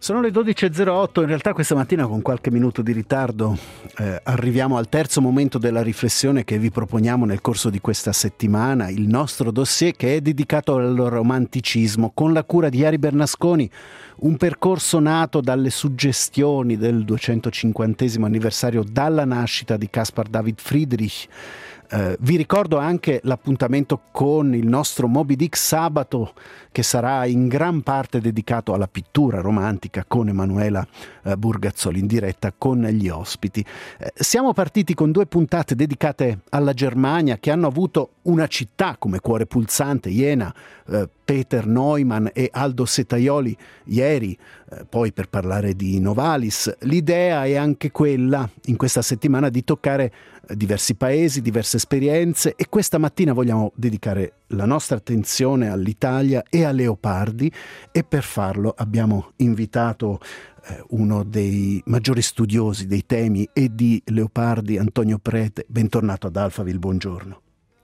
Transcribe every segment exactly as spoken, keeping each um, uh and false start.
Sono le dodici e zero otto, in realtà questa mattina con qualche minuto di ritardo eh, arriviamo al terzo momento della riflessione che vi proponiamo nel corso di questa settimana, il nostro dossier che è dedicato al romanticismo con la cura di Ari Bernasconi, un percorso nato dalle suggestioni del duecentocinquantesimo anniversario dalla nascita di Caspar David Friedrich. Eh, vi ricordo anche l'appuntamento con il nostro Moby Dick sabato, che sarà in gran parte dedicato alla pittura romantica con Emanuela eh, Burgazzoli in diretta con gli ospiti. Eh, siamo partiti con due puntate dedicate alla Germania che hanno avuto una città come cuore pulsante, Jena, eh, Peter Neumann e Aldo Setaioli ieri, eh, poi per parlare di Novalis. L'idea è anche quella in questa settimana di toccare diversi paesi, diverse esperienze, e questa mattina vogliamo dedicare la nostra attenzione all'Italia e a Leopardi, e per farlo abbiamo invitato eh, uno dei maggiori studiosi dei temi e di Leopardi, Antonio Prete. Bentornato ad Alphaville, buongiorno.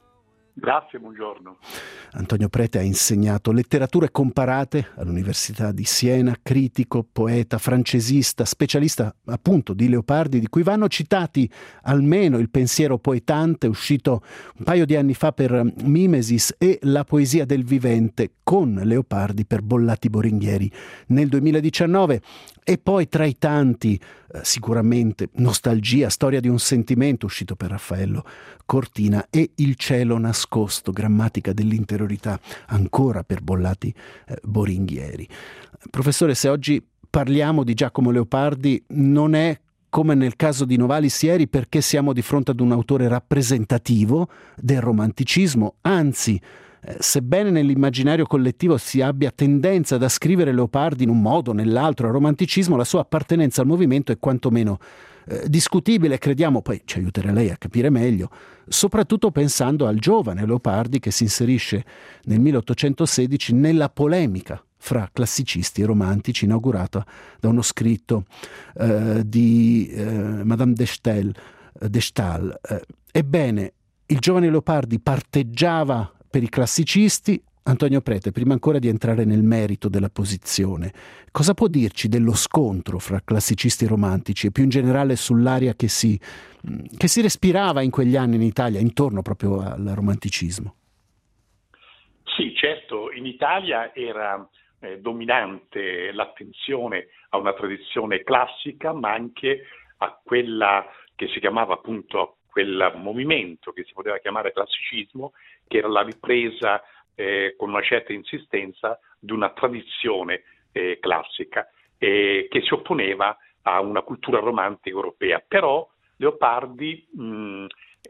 Grazie, buongiorno. Antonio Prete ha insegnato letterature comparate all'Università di Siena, critico, poeta, francesista, specialista appunto di Leopardi, di cui vanno citati almeno Il pensiero poetante, uscito un paio di anni fa per Mimesis, e La poesia del vivente con Leopardi per Bollati Boringhieri nel duemiladiciannove. E poi tra i tanti, eh, sicuramente Nostalgia, storia di un sentimento, uscito per Raffaello Cortina, e Il cielo nascosto, grammatica dell'interiorità, ancora per Bollati eh, Boringhieri. Professore, se oggi parliamo di Giacomo Leopardi non è come nel caso di Novalis ieri perché siamo di fronte ad un autore rappresentativo del romanticismo, anzi, Eh, sebbene nell'immaginario collettivo si abbia tendenza ad ascrivere Leopardi in un modo o nell'altro al romanticismo, la sua appartenenza al movimento è quantomeno eh, discutibile, crediamo, poi ci aiuterà lei a capire meglio, soprattutto pensando al giovane Leopardi che si inserisce nel milleottocentosedici nella polemica fra classicisti e romantici inaugurata da uno scritto eh, di eh, Madame de Staël. De Staël. Eh, ebbene, il giovane Leopardi parteggiava per i classicisti. Antonio Prete, prima ancora di entrare nel merito della posizione, cosa può dirci dello scontro fra classicisti e romantici e più in generale sull'aria che si, che si respirava in quegli anni in Italia intorno proprio al romanticismo? Sì, certo, in Italia era eh, dominante l'attenzione a una tradizione classica, ma anche a quella che si chiamava appunto quel movimento che si poteva chiamare classicismo, che era la ripresa eh, con una certa insistenza di una tradizione eh, classica eh, che si opponeva a una cultura romantica europea. Però Leopardi mh,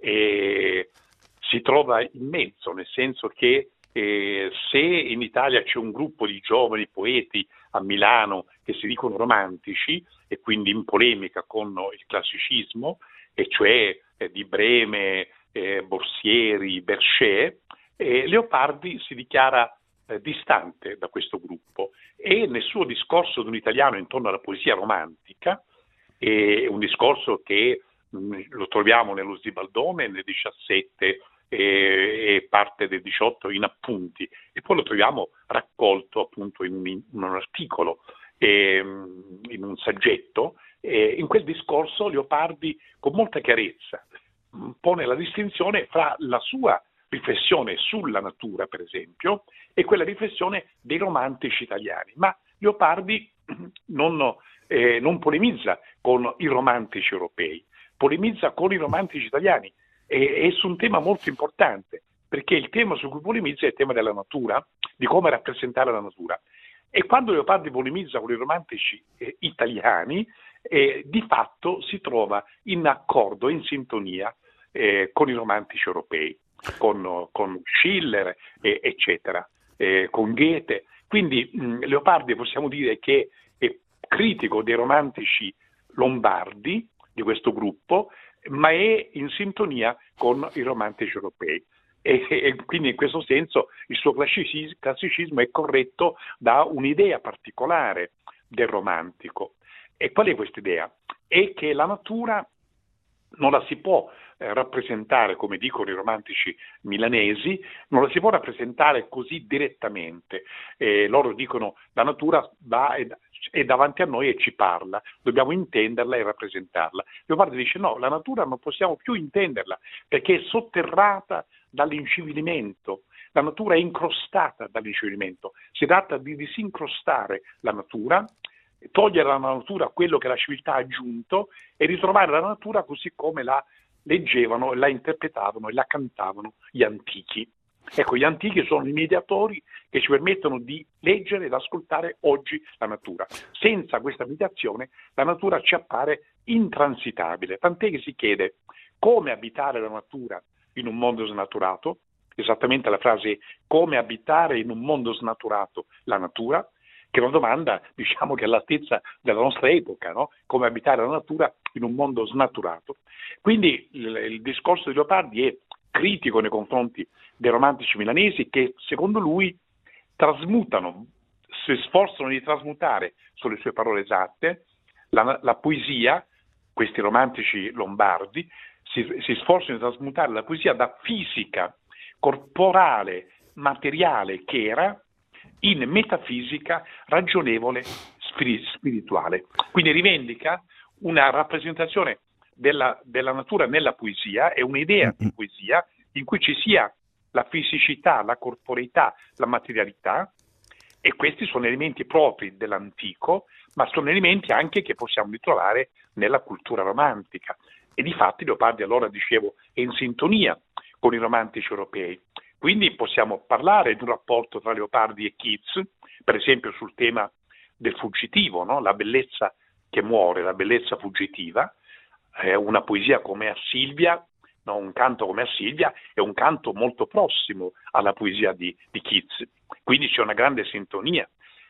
eh, si trova in mezzo, nel senso che eh, se in Italia c'è un gruppo di giovani poeti a Milano che si dicono romantici e quindi in polemica con il classicismo, e cioè eh, di Breme, eh, Borsieri, Berchet, eh, Leopardi si dichiara eh, distante da questo gruppo, e nel suo discorso di un italiano intorno alla poesia romantica, eh, un discorso che mh, lo troviamo nello Zibaldone nel diciassette eh, e parte del diciotto in appunti, e poi lo troviamo raccolto appunto in un, in un articolo, eh, in un saggetto. Eh, in quel discorso Leopardi con molta chiarezza pone la distinzione fra la sua riflessione sulla natura, per esempio, e quella riflessione dei romantici italiani. Ma Leopardi non, eh, non polemizza con i romantici europei, polemizza con i romantici italiani, e, e su un tema molto importante, perché il tema su cui polemizza è il tema della natura, di come rappresentare la natura. E quando Leopardi polemizza con i romantici eh, italiani, eh, di fatto si trova in accordo, in sintonia eh, con i romantici europei, con, con Schiller, eh, eccetera, eh, con Goethe. Quindi mh, Leopardi possiamo dire che è critico dei romantici lombardi, di questo gruppo, ma è in sintonia con i romantici europei. E, e quindi in questo senso il suo classicismo è corretto da un'idea particolare del romantico. E qual è questa idea? È che la natura non la si può eh, rappresentare, come dicono i romantici milanesi, non la si può rappresentare così direttamente. Eh, loro dicono la natura va e, è davanti a noi e ci parla, dobbiamo intenderla e rappresentarla. Leopardi dice no, la natura non possiamo più intenderla perché è sotterrata dall'incivilimento. La natura è incrostata dall'incivilimento. Si tratta di disincrostare la natura, togliere alla natura quello che la civiltà ha aggiunto e ritrovare la natura così come la leggevano, la interpretavano e la cantavano gli antichi. Ecco, gli antichi sono i mediatori che ci permettono di leggere ed ascoltare oggi la natura. Senza questa mediazione la natura ci appare intransitabile, tant'è che si chiede come abitare la natura in un mondo snaturato. Esattamente la frase è come abitare in un mondo snaturato la natura, che è una domanda, diciamo, che è all'altezza della nostra epoca, no? Come abitare la natura in un mondo snaturato. Quindi il, il discorso di Leopardi è critico nei confronti dei romantici milanesi che, secondo lui, trasmutano, si sforzano di trasmutare, sulle sue parole esatte, la, la poesia, questi romantici lombardi, si, si sforzano di trasmutare la poesia da fisica corporale, materiale che era, in metafisica ragionevole spirituale. Quindi rivendica una rappresentazione della, della natura nella poesia e un'idea di poesia in cui ci sia la fisicità, la corporeità, la materialità, e questi sono elementi propri dell'antico, ma sono elementi anche che possiamo ritrovare nella cultura romantica. E difatti Leopardi, allora dicevo, è in sintonia con i romantici europei. Quindi possiamo parlare di un rapporto tra Leopardi e Keats, per esempio sul tema del fuggitivo, no? La bellezza che muore, la bellezza fuggitiva, eh, una poesia come a Silvia, no? Un canto come a Silvia è un canto molto prossimo alla poesia di, di Keats, quindi c'è una grande sintonia.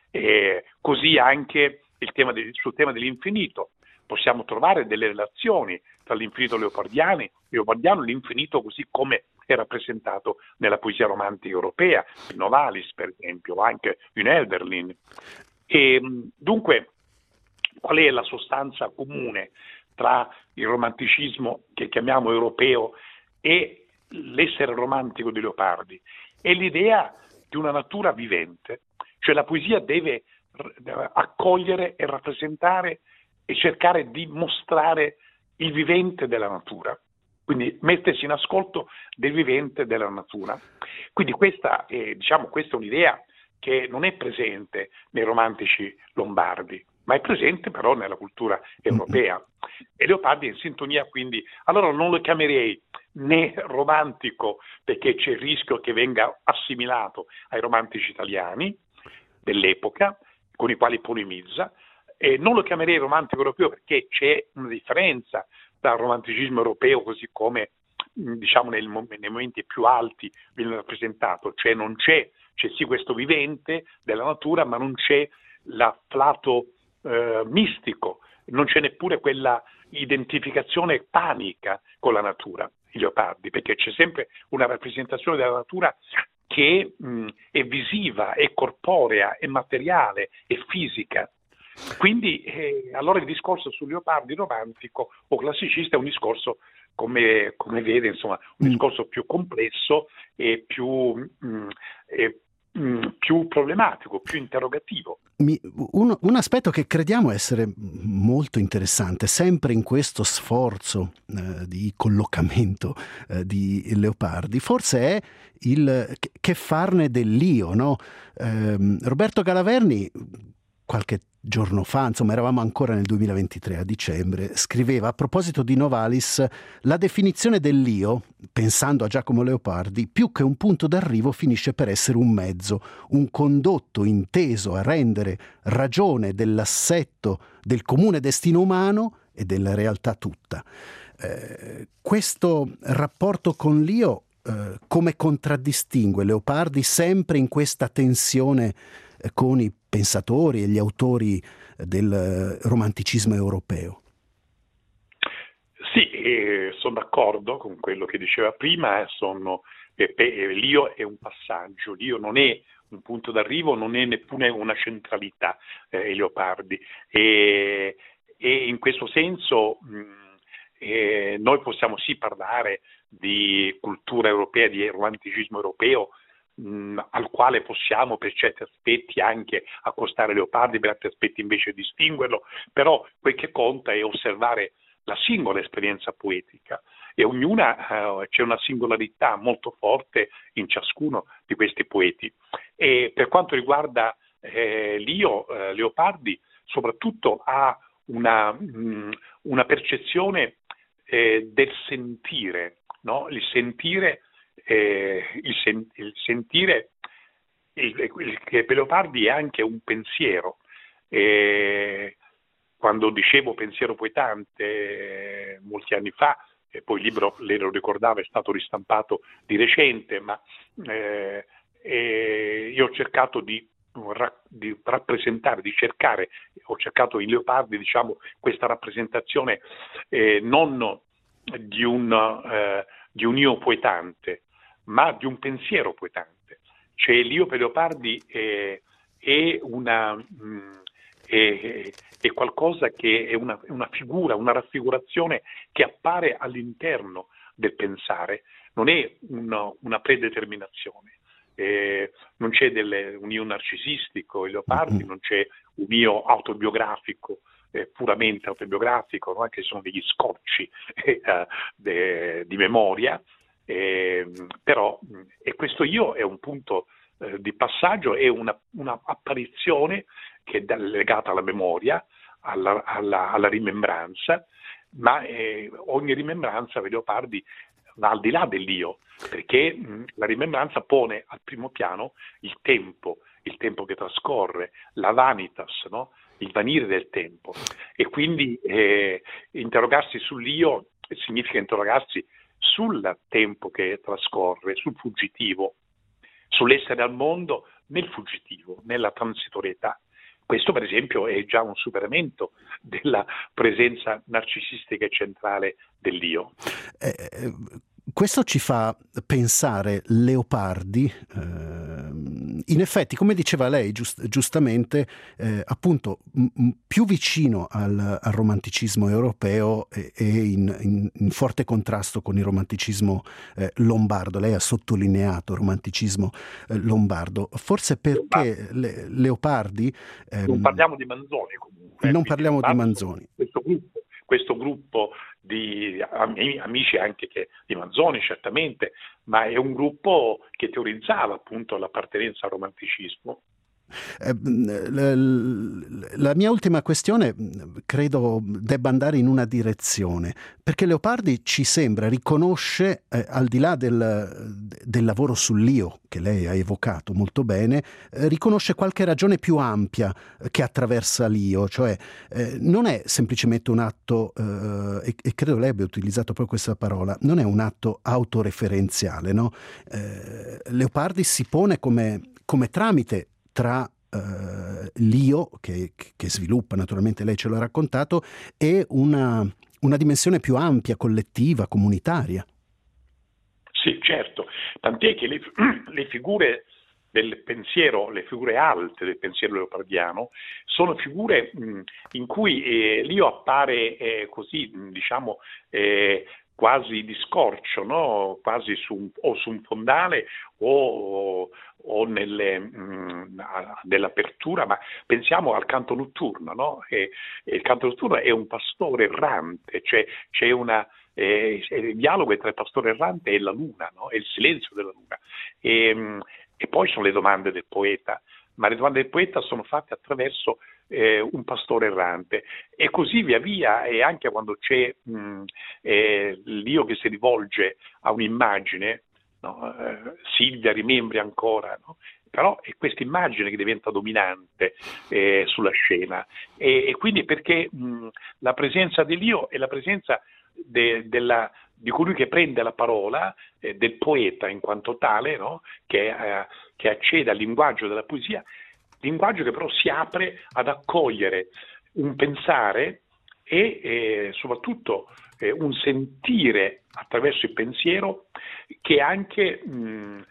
Eh, così anche il tema de, sul tema dell'infinito, possiamo trovare delle relazioni tra l'infinito leopardiano e l'infinito così come è rappresentato nella poesia romantica europea, in Novalis per esempio, o anche in Hölderlin. E, dunque, qual è la sostanza comune tra il romanticismo che chiamiamo europeo e l'essere romantico di Leopardi? È l'idea di una natura vivente, cioè la poesia deve accogliere e rappresentare e cercare di mostrare il vivente della natura, quindi mettersi in ascolto del vivente della natura. Quindi questa è, diciamo, questa è un'idea che non è presente nei romantici lombardi, ma è presente però nella cultura europea. E Leopardi è in sintonia, quindi allora non lo chiamerei né romantico perché c'è il rischio che venga assimilato ai romantici italiani dell'epoca con i quali polemizza, e non lo chiamerei romantico europeo perché c'è una differenza tra il romanticismo europeo così come diciamo nei, nei momenti più alti viene rappresentato, cioè non c'è, c'è sì questo vivente della natura, ma non c'è l'afflato eh, mistico, non c'è neppure quella identificazione panica con la natura, i Leopardi, perché c'è sempre una rappresentazione della natura che mh, è visiva, è corporea, è materiale, è fisica. Quindi eh, allora il discorso su Leopardi romantico o classicista è un discorso, come, come vede, insomma, un mm. discorso più complesso e più, mh, e, mh, più problematico, più interrogativo. Mi, un, un aspetto che crediamo essere molto interessante, sempre in questo sforzo eh, di collocamento eh, di Leopardi, forse è il che farne dell'io, no? Eh, Roberto Galaverni, qualche giorno fa, insomma eravamo ancora nel duemilaventitré a dicembre, scriveva a proposito di Novalis: la definizione dell'io, pensando a Giacomo Leopardi, più che un punto d'arrivo finisce per essere un mezzo, un condotto inteso a rendere ragione dell'assetto del comune destino umano e della realtà tutta. Eh, questo rapporto con l'io eh, come contraddistingue Leopardi sempre in questa tensione eh, con i pensatori e gli autori del romanticismo europeo? Sì, eh, sono d'accordo con quello che diceva prima. Sono, eh, eh, l'io è un passaggio, l'io non è un punto d'arrivo, non è neppure una centralità, eh, Leopardi. E, e in questo senso mh, eh, noi possiamo sì parlare di cultura europea, di romanticismo europeo, mh, al quale possiamo per certi aspetti anche accostare Leopardi, per altri aspetti invece distinguerlo, però quel che conta è osservare la singola esperienza poetica, e ognuna eh, c'è una singolarità molto forte in ciascuno di questi poeti. E per quanto riguarda eh, Lio, eh, Leopardi soprattutto ha una, mh, una percezione eh, del sentire, no? Il sentire, eh, il, sen- il sentire il, il, che per Leopardi è anche un pensiero. Eh, quando dicevo pensiero poetante eh, molti anni fa, e poi il libro, lei lo ricordava, è stato ristampato di recente, ma eh, eh, io ho cercato di, di rappresentare, di cercare, ho cercato in Leopardi, diciamo, questa rappresentazione eh, non di un, eh, di un io poetante, ma di un pensiero poetante. Cioè l'io per Leopardi è, è una... Mh, È, è qualcosa che è una, una figura, una raffigurazione che appare all'interno del pensare, non è una, una predeterminazione, eh, non c'è delle, un io narcisistico in Leopardi, non c'è un io autobiografico, eh, puramente autobiografico, no? Anche se sono degli scocci eh, de, di memoria, eh, però e questo io è un punto eh, di passaggio, è una, una apparizione che è legata alla memoria, alla, alla, alla rimembranza, ma eh, ogni rimembranza per Leopardi va al di là dell'io, perché mh, la rimembranza pone al primo piano il tempo, il tempo che trascorre, la vanitas, no? Il vanire del tempo, e quindi eh, interrogarsi sull'io significa interrogarsi sul tempo che trascorre, sul fuggitivo, sull'essere al mondo nel fuggitivo, nella transitorietà. Questo per esempio è già un superamento della presenza narcisistica e centrale dell'io. Eh, questo ci fa pensare Leopardi, eh, in effetti, come diceva lei giust- giustamente, eh, appunto m- più vicino al, al romanticismo europeo e, e in, in, in forte contrasto con il romanticismo eh, lombardo. Lei ha sottolineato romanticismo eh, lombardo, forse perché le- Leopardi... Ehm, non parliamo di Manzoni comunque. Non parliamo di Manzoni. Questo gruppo, questo gruppo di amici anche che, di Manzoni certamente, ma è un gruppo che teorizzava appunto l'appartenenza al romanticismo. Eh, la, la mia ultima questione credo debba andare in una direzione, perché Leopardi ci sembra, riconosce, eh, al di là del, del lavoro sull'io che lei ha evocato molto bene, eh, riconosce qualche ragione più ampia che attraversa l'io, cioè eh, non è semplicemente un atto, eh, e, e credo lei abbia utilizzato proprio questa parola, non è un atto autoreferenziale, no? Eh, Leopardi si pone come, come tramite tra uh, l'io, che, che sviluppa, naturalmente lei ce l'ha raccontato, e una, una dimensione più ampia, collettiva, comunitaria. Sì, certo, tant'è che le, le figure del pensiero, le figure alte del pensiero leopardiano, sono figure mh, in cui eh, l'io appare eh, così, mh, diciamo, eh, quasi di scorcio, no? Quasi su un, o su un fondale o, o nelle, mh, dell'apertura, ma pensiamo al canto notturno, no? E, e il canto notturno è un pastore errante, cioè c'è una eh, il dialogo tra il pastore errante e la luna, no? È il silenzio della luna. E, mh, e poi sono le domande del poeta, ma le domande del poeta sono fatte attraverso eh, un pastore errante, e così via via, e anche quando c'è mh, eh, l'io che si rivolge a un'immagine, no? eh, Silvia rimembri ancora, no? Però è questa immagine che diventa dominante eh, sulla scena, e, e quindi perché mh, la presenza dell'io è la presenza de, della di colui che prende la parola, eh, del poeta in quanto tale, no? che, eh, che accede al linguaggio della poesia, linguaggio che però si apre ad accogliere un pensare e eh, soprattutto eh, un sentire attraverso il pensiero che è anche, mh,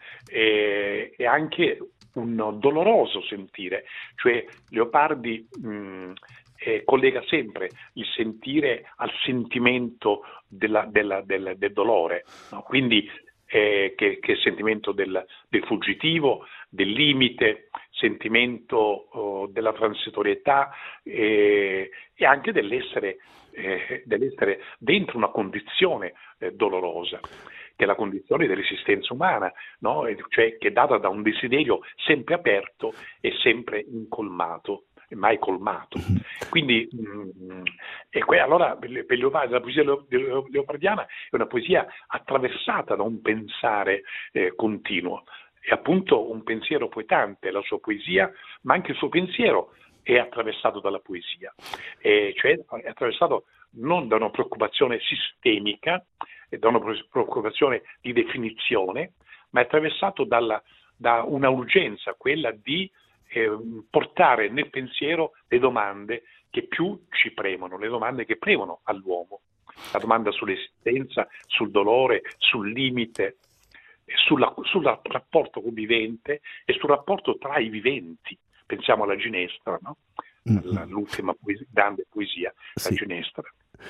è, è anche un doloroso sentire, cioè Leopardi mh, eh, collega sempre il sentire al sentimento della, della, del, del dolore, no? Quindi eh, che, che sentimento del, del fuggitivo, del limite, sentimento oh, della transitorietà eh, e anche dell'essere, eh, dell'essere dentro una condizione eh, dolorosa, che è la condizione dell'esistenza umana, no? Cioè che è data da un desiderio sempre aperto e sempre incolmato, mai colmato. Quindi mh, e que- allora per Leopardi, la poesia leopardiana è una poesia attraversata da un pensare eh, continuo, è appunto un pensiero poetante, la sua poesia, ma anche il suo pensiero è attraversato dalla poesia, e cioè è attraversato non da una preoccupazione sistemica, da una preoccupazione di definizione, ma è attraversato dalla, da una urgenza, quella di eh, portare nel pensiero le domande che più ci premono, le domande che premono all'uomo, la domanda sull'esistenza, sul dolore, sul limite, sulla, sul rapporto con vivente e sul rapporto tra i viventi. Pensiamo alla Ginestra, no? Mm-hmm. L'ultima poesia, grande poesia, sì. La Ginestra.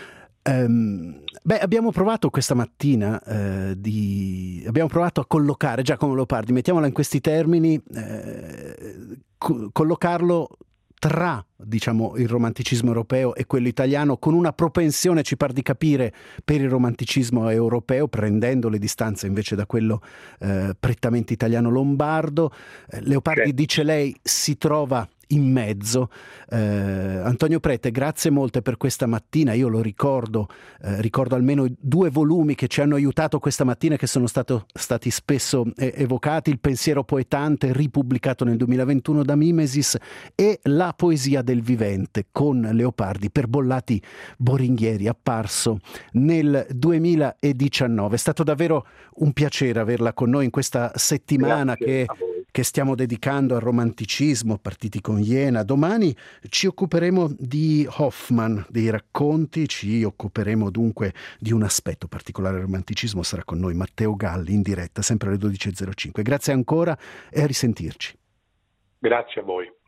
Um, beh, abbiamo provato questa mattina eh, di abbiamo provato a collocare Giacomo Leopardi, mettiamola in questi termini, eh, co- collocarlo tra, diciamo, il romanticismo europeo e quello italiano, con una propensione, ci par di capire, per il romanticismo europeo, prendendo le distanze invece da quello eh, prettamente italiano-lombardo. Eh, Leopardi, okay. Dice lei, si trova in mezzo. Eh, Antonio Prete, grazie molte per questa mattina. Io lo ricordo, eh, ricordo almeno due volumi che ci hanno aiutato questa mattina, che sono stato, stati spesso eh, evocati: Il pensiero poetante, ripubblicato nel duemilaventuno da Mimesis, e La poesia del vivente con Leopardi per Bollati Boringhieri, apparso nel duemiladiciannove. È stato davvero un piacere averla con noi in questa settimana che che stiamo dedicando al romanticismo, partiti con Iena. Domani ci occuperemo di Hoffmann, dei racconti, ci occuperemo dunque di un aspetto particolare del romanticismo. Sarà con noi Matteo Galli in diretta, sempre alle dodici e zero cinque. Grazie ancora e a risentirci. Grazie a voi.